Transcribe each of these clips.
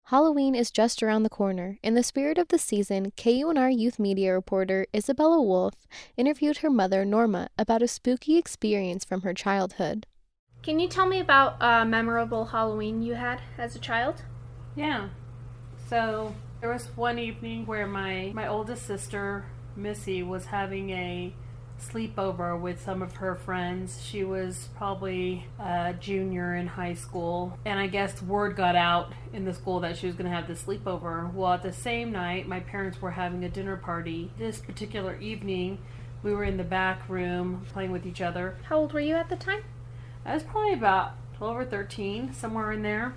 Halloween is just around the corner. In the spirit of the season, KUNR youth media reporter Isabella Wolf interviewed her mother, Norma, about a spooky experience from her childhood. Can you tell me about a memorable Halloween you had as a child? Yeah. So there was one evening where my oldest sister, Missy, was having a sleepover with some of her friends. She was probably a junior in high school, and I guess word got out in the school that she was going to have this sleepover. Well, at the same night, my parents were having a dinner party. This particular evening, we were in the back room playing with each other. How old were you at the time? I was probably about 12 or 13, somewhere in there.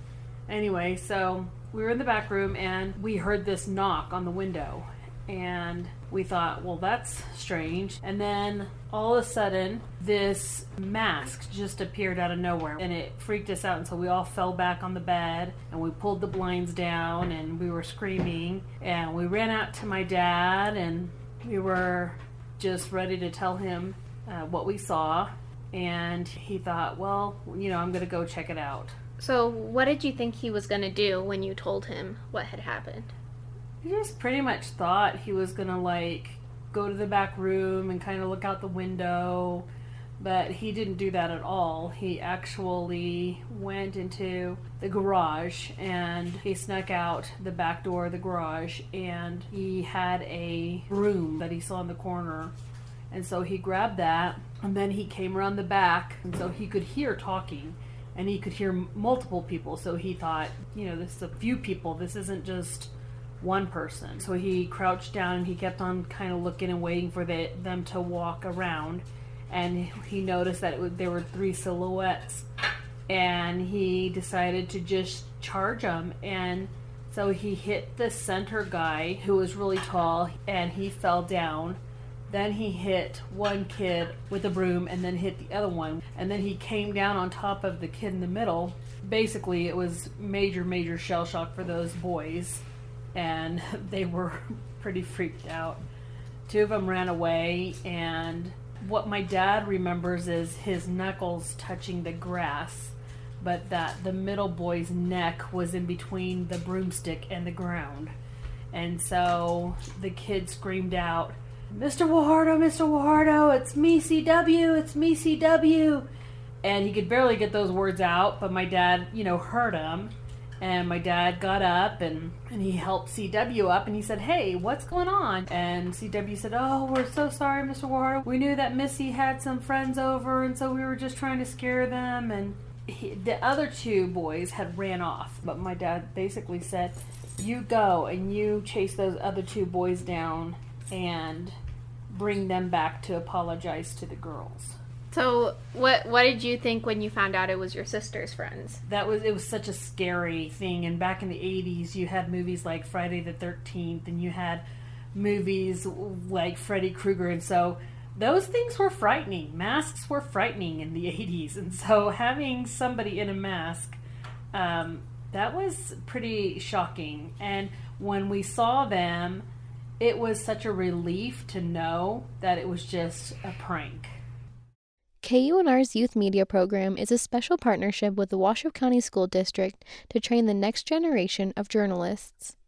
Anyway, so we were in the back room and we heard this knock on the window. And we thought, well, that's strange. And then all of a sudden, this mask just appeared out of nowhere. And it freaked us out. And so we all fell back on the bed and we pulled the blinds down and we were screaming. And we ran out to my dad and we were just ready to tell him what we saw. And he thought, well, I'm going to go check it out. So what did you think he was going to do when you told him what had happened? He just pretty much thought he was going to, go to the back room and kind of look out the window. But he didn't do that at all. He actually went into the garage and he snuck out the back door of the garage. And he had a broom that he saw in the corner. And so he grabbed that, and then he came around the back, and so he could hear talking, and he could hear multiple people. So he thought, this is a few people. This isn't just one person. So he crouched down, and he kept on kind of looking and waiting for them to walk around. And he noticed that there were three silhouettes, and he decided to just charge them. And so he hit the center guy, who was really tall, and he fell down. Then he hit one kid with a broom and then hit the other one. And then he came down on top of the kid in the middle. Basically, it was major shell shock for those boys. And they were pretty freaked out. Two of them ran away. And what my dad remembers is his knuckles touching the grass. But that the middle boy's neck was in between the broomstick and the ground. And so the kid screamed out, Mr. Wahardo, it's me, CW, it's me, CW. And he could barely get those words out, but my dad, heard him. And my dad got up and he helped CW up and he said, hey, what's going on? And CW said, oh, we're so sorry, Mr. Wahardo. We knew that Missy had some friends over and so we were just trying to scare them. And the other two boys had ran off. But my dad basically said, you go and you chase those other two boys down and bring them back to apologize to the girls. So what did you think when you found out it was your sister's friends? It was such a scary thing. And back in the 80s, you had movies like Friday the 13th, and you had movies like Freddy Krueger. And so those things were frightening. Masks were frightening in the 80s. And so having somebody in a mask, that was pretty shocking. And when we saw them, it was such a relief to know that it was just a prank. KUNR's youth media program is a special partnership with the Washoe County School District to train the next generation of journalists.